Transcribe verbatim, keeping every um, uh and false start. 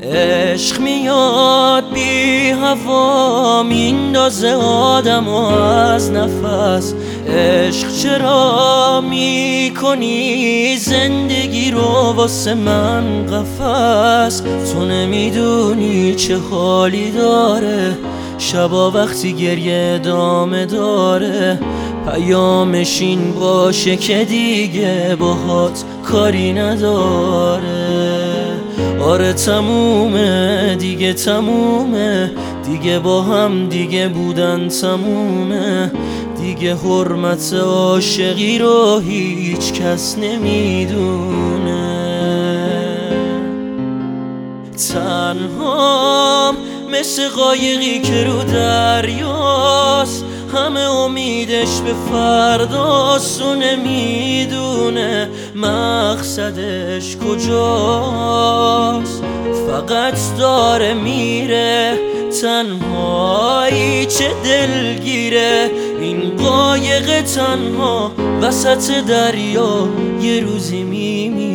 عشق میاد بی هوا میندازه آدم و از نفس. عشق چرا میکنی زندگی رو واسه من قفس؟ تو نمیدونی چه حالی داره شبا وقتی گریه ادامه داره. پیامش این باشه که دیگه باهات کاری نداره. آره تمومه دیگه، تمومه دیگه، با هم دیگه بودن تمومه دیگه. حرمت عاشقی رو هیچ کس نمیدونه. تنهام مثل قایقی که رو دریاست، همه امیدش به فرداست و نمیدونه مقصدش کجاست. فقط داره میره تنهایی، چه دلگیره این قایق تنها وسط دریا. یه روزی میمیره.